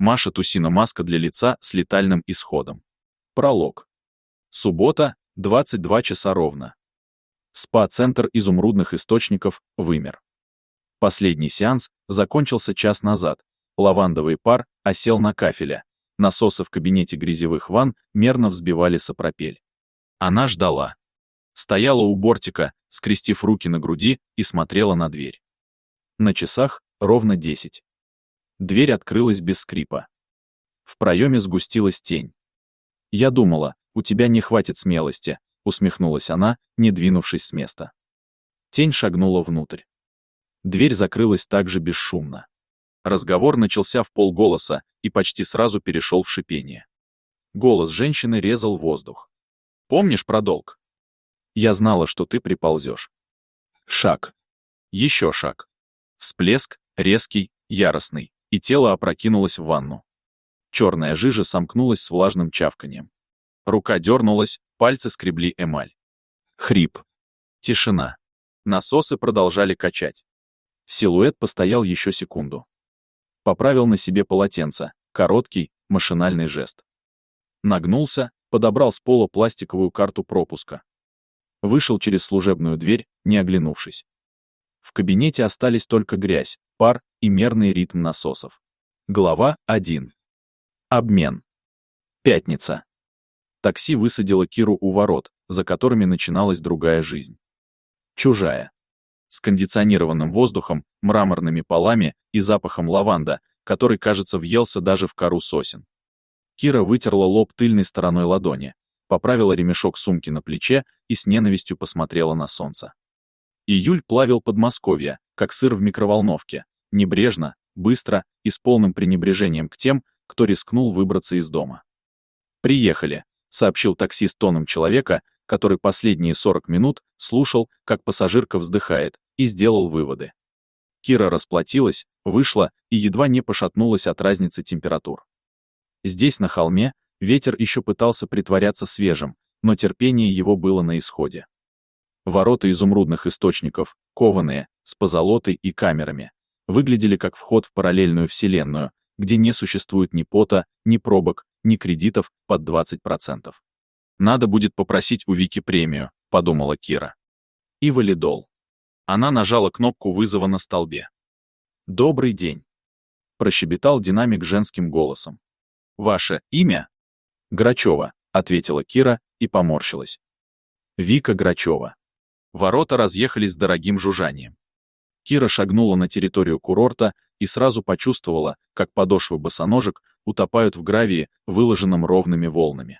Маша Тусина, маска для лица с летальным исходом. Пролог. Суббота, 22 часа ровно. СПА-центр изумрудных источников вымер. Последний сеанс закончился час назад. Лавандовый пар осел на кафеля. Насосы в кабинете грязевых ванн мерно взбивали сапропель. Она ждала. Стояла у бортика, скрестив руки на груди, и смотрела на дверь. На часах ровно 10. Дверь открылась без скрипа. В проеме сгустилась тень. «Я думала, у тебя не хватит смелости», — усмехнулась она, не двинувшись с места. Тень шагнула внутрь. Дверь закрылась также бесшумно. Разговор начался в полголоса и почти сразу перешел в шипение. Голос женщины резал воздух. «Помнишь про долг? Я знала, что ты приползешь». Шаг. Еще шаг. Всплеск, резкий, яростный, и тело опрокинулось в ванну. Черная жижа сомкнулась с влажным чавканием. Рука дернулась, пальцы скребли эмаль. Хрип. Тишина. Насосы продолжали качать. Силуэт постоял еще секунду. Поправил на себе полотенце, короткий, машинальный жест. Нагнулся, подобрал с пола пластиковую карту пропуска. Вышел через служебную дверь, не оглянувшись. В кабинете остались только грязь, пар и мерный ритм насосов. Глава 1. Обмен. Пятница. Такси высадило Киру у ворот, за которыми начиналась другая жизнь. Чужая. С кондиционированным воздухом, мраморными полами и запахом лаванда, который, кажется, въелся даже в кору сосен. Кира вытерла лоб тыльной стороной ладони, поправила ремешок сумки на плече и с ненавистью посмотрела на солнце. Июль плавил Подмосковье, как сыр в микроволновке, небрежно, быстро и с полным пренебрежением к тем, кто рискнул выбраться из дома. «Приехали», — сообщил таксист тоном человека, который последние 40 минут слушал, как пассажирка вздыхает, и сделал выводы. Кира расплатилась, вышла и едва не пошатнулась от разницы температур. Здесь, на холме, ветер еще пытался притворяться свежим, но терпение его было на исходе. Ворота изумрудных источников, кованые, с позолотой и камерами, выглядели как вход в параллельную вселенную, где не существует ни пота, ни пробок, ни кредитов под 20%. «Надо будет попросить у Вики премию», — подумала Кира. И валидол. Она нажала кнопку вызова на столбе. «Добрый день», — прощебетал динамик женским голосом. «Ваше имя?» «Грачева», — ответила Кира и поморщилась. «Вика Грачева». Ворота разъехались с дорогим жужжанием. Кира шагнула на территорию курорта и сразу почувствовала, как подошвы босоножек утопают в гравии, выложенном ровными волнами.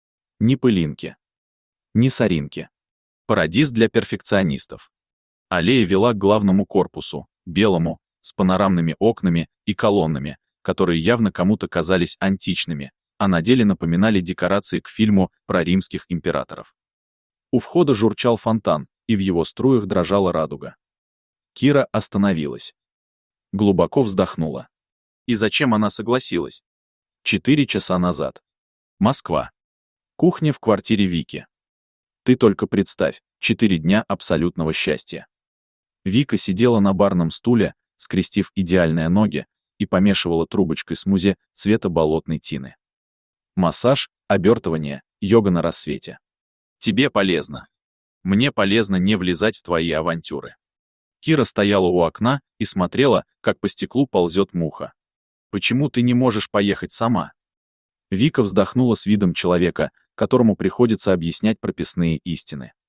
Ни пылинки, ни соринки. Парадиз для перфекционистов. Аллея вела к главному корпусу, белому, с панорамными окнами и колоннами, которые явно кому-то казались античными, а на деле напоминали декорации к фильму про римских императоров. У входа журчал фонтан, и в его струях дрожала радуга. Кира остановилась. Глубоко вздохнула. И зачем она согласилась? 4 часа назад. Москва. Кухня в квартире Вики. Ты только представь, 4 дня абсолютного счастья. Вика сидела на барном стуле, скрестив идеальные ноги, и помешивала трубочкой смузи цвета болотной тины. Массаж, обертывание, йога на рассвете. Тебе полезно. Мне полезно не влезать в твои авантюры. Кира стояла у окна и смотрела, как по стеклу ползет муха. Почему ты не можешь поехать сама? Вика вздохнула с видом человека, которому приходится объяснять прописные истины.